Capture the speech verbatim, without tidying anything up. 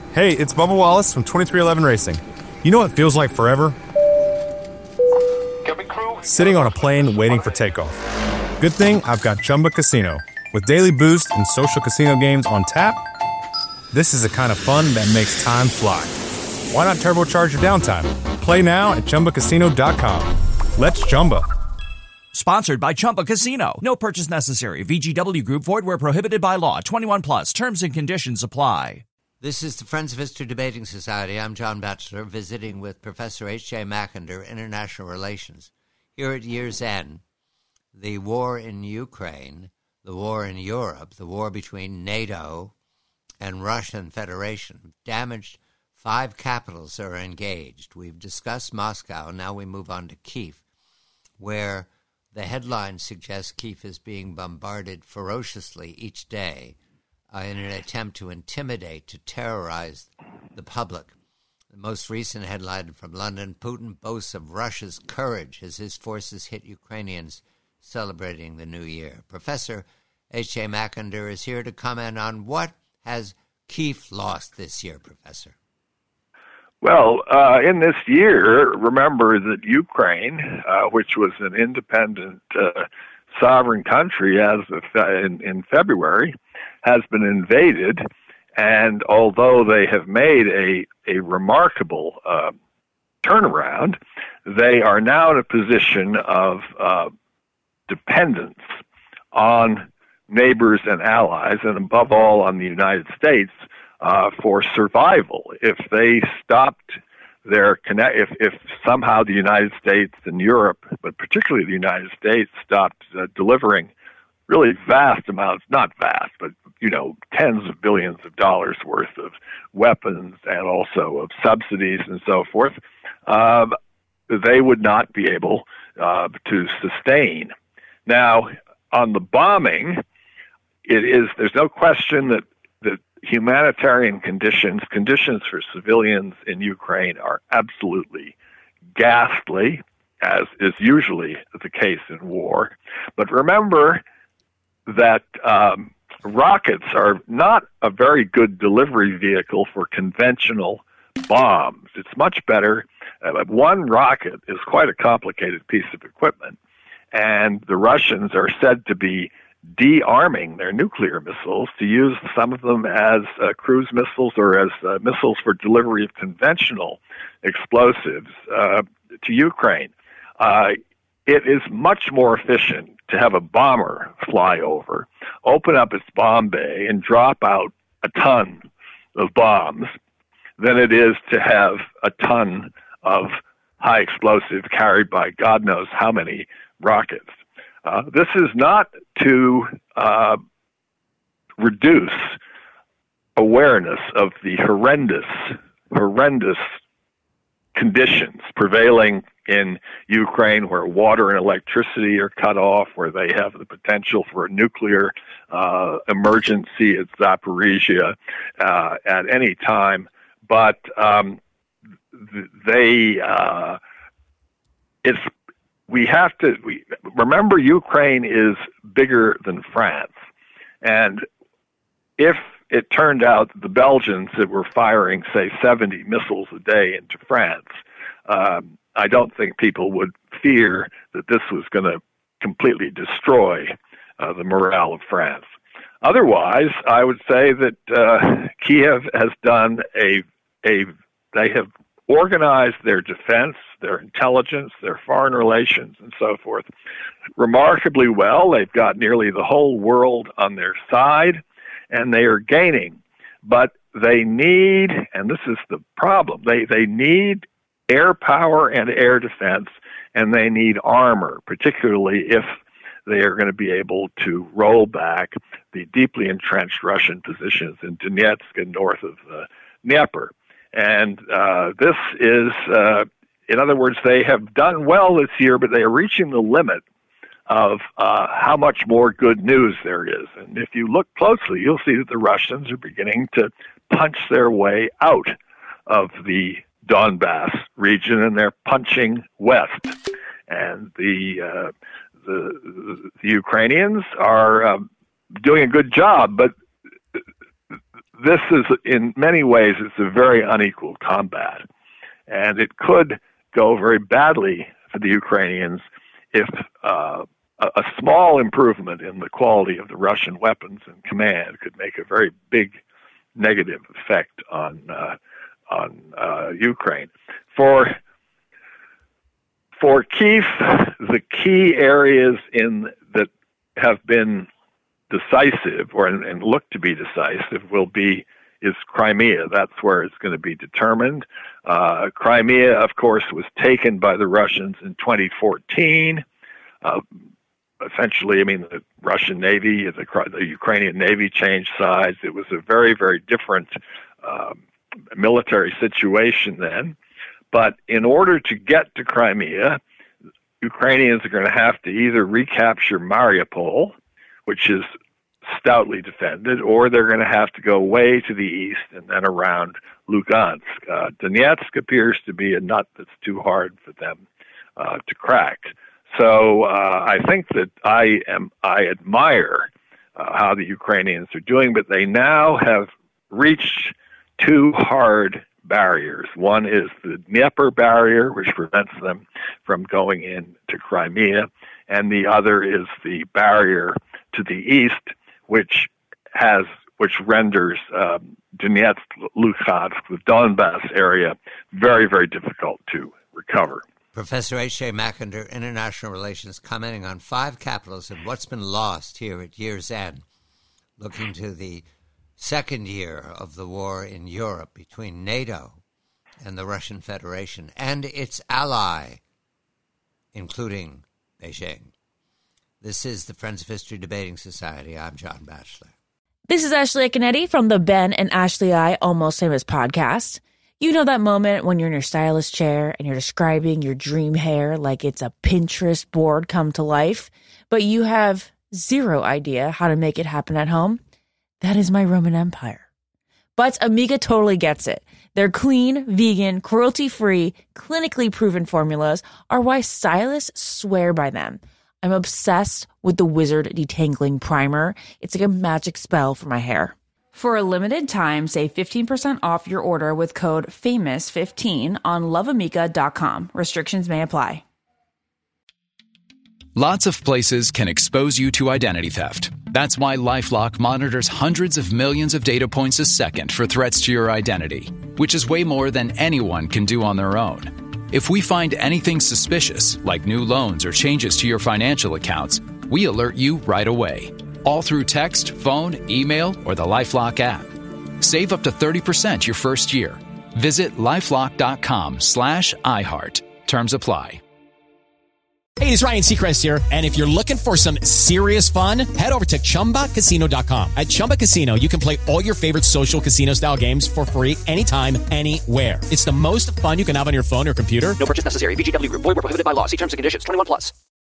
Hey, it's Bubba Wallace from twenty-three eleven Racing. You know what feels like forever? Sitting on a plane waiting for takeoff. Good thing I've got Chumba Casino. With daily boost and social casino games on tap, this is the kind of fun that makes time fly. Why not turbocharge your downtime? Play now at Chumba Casino dot com. Let's Chumba. Sponsored by Chumba Casino. No purchase necessary. V G W Group. Void where prohibited by law. twenty-one plus. Terms and conditions apply. This is the Friends of History Debating Society. I'm John Batchelor, visiting with Professor H J Mackinder, International Relations. Here at year's end, the war in Ukraine, the war in Europe, the war between NATO and Russian Federation damaged five capitals that are engaged. We've discussed Moscow. Now we move on to Kyiv, where the headline suggests Kyiv is being bombarded ferociously each day uh, in an attempt to intimidate, to terrorize the public. The most recent headline from London, Putin boasts of Russia's courage as his forces hit Ukrainians celebrating the new year. Professor H J Mackinder is here to comment on what has Kyiv lost this year, Professor. Well, uh, in this year, remember that Ukraine, uh, which was an independent uh, sovereign country as of in, in February, has been invaded. And although they have made a, a remarkable uh, turnaround, they are now in a position of uh, dependence on neighbors and allies, and above all on the United States, uh, for survival. If they stopped their connect, if, if somehow the United States and Europe, but particularly the United States, stopped uh, delivering really vast amounts, not vast, but, you know, tens of billions of dollars worth of weapons and also of subsidies and so forth, um, they would not be able uh, to sustain. Now, on the bombing, it is, there's no question that the humanitarian conditions, conditions for civilians in Ukraine are absolutely ghastly, as is usually the case in war. But remember that um, rockets are not a very good delivery vehicle for conventional bombs. It's much better. Uh, one rocket is quite a complicated piece of equipment, and the Russians are said to be de-arming their nuclear missiles to use some of them as uh, cruise missiles or as uh, missiles for delivery of conventional explosives uh, to Ukraine. Uh, it is much more efficient to have a bomber fly over, open up its bomb bay, and drop out a ton of bombs than it is to have a ton of high explosive carried by God knows how many rockets. Uh, this is not to uh, reduce awareness of the horrendous, horrendous conditions prevailing in Ukraine, where water and electricity are cut off, where they have the potential for a nuclear uh, emergency at Zaporizhia uh, at any time. But um, they, uh, it's we have to we, remember Ukraine is bigger than France, and if it turned out that the Belgians that were firing, say, seventy missiles a day into France, um, I don't think people would fear that this was going to completely destroy uh, the morale of France. Otherwise, I would say that uh, Kiev has done a a they have organized their defense, their intelligence, their foreign relations, and so forth remarkably well. They've got nearly the whole world on their side, and they are gaining. But they need, and this is the problem, they, they need air power and air defense, and they need armor, particularly if they are going to be able to roll back the deeply entrenched Russian positions in Donetsk and north of uh, Dnieper. And uh, this is, uh, in other words, they have done well this year, but they are reaching the limit of uh, how much more good news there is. And if you look closely, you'll see that the Russians are beginning to punch their way out of the Donbass region, and they're punching west. And the uh, the, the Ukrainians are um, doing a good job, but this is, in many ways, it's a very unequal combat. And it could go very badly for the Ukrainians if uh, a, a small improvement in the quality of the Russian weapons and command could make a very big negative effect on uh, on uh, Ukraine. For for Kyiv, the key areas in that have been decisive or and look to be decisive will be is Crimea. That's where it's going to be determined. Uh, Crimea, of course, was taken by the Russians in twenty fourteen. Uh, essentially, I mean, the Russian Navy, the, the Ukrainian Navy changed sides. It was a very, very different uh, military situation then. But in order to get to Crimea, Ukrainians are going to have to either recapture Mariupol, which is stoutly defended, or they're going to have to go way to the east and then around Lugansk. Uh, Donetsk appears to be a nut that's too hard for them uh, to crack. So uh, I think that I am I admire uh, how the Ukrainians are doing, but they now have reached two hard barriers. One is the Dnieper barrier, which prevents them from going into Crimea, and the other is the barrier to the east, which has which renders um, Donetsk, Luhansk, the Donbass area very, very difficult to recover. Professor H J Mackinder, International Relations, commenting on five capitals and what's been lost here at year's end, looking to the second year of the war in Europe between NATO and the Russian Federation and its ally, including Beijing. This is the Friends of History Debating Society. I'm John Batchelor. This is Ashley Iaconetti from the Ben and Ashley I Almost Famous podcast. You know that moment when you're in your stylist chair and you're describing your dream hair like it's a Pinterest board come to life, but you have zero idea how to make it happen at home? That is my Roman Empire. But Amiga totally gets it. Their clean, vegan, cruelty-free, clinically proven formulas are why stylists swear by them. I'm obsessed with the Wizard Detangling Primer. It's like a magic spell for my hair. For a limited time, save fifteen percent off your order with code famous fifteen on love amiga dot com. Restrictions may apply. Lots of places can expose you to identity theft. That's why LifeLock monitors hundreds of millions of data points a second for threats to your identity, which is way more than anyone can do on their own. If we find anything suspicious, like new loans or changes to your financial accounts, we alert you right away. All through text, phone, email, or the LifeLock app. Save up to thirty percent your first year. Visit LifeLock.com slash iHeart. Terms apply. Hey, it's Ryan Seacrest here, and if you're looking for some serious fun, head over to Chumba Casino dot com. At Chumba Casino, you can play all your favorite social casino-style games for free anytime, anywhere. It's the most fun you can have on your phone or computer. No purchase necessary. V G W Group. Void where prohibited by law. See terms and conditions. twenty-one plus.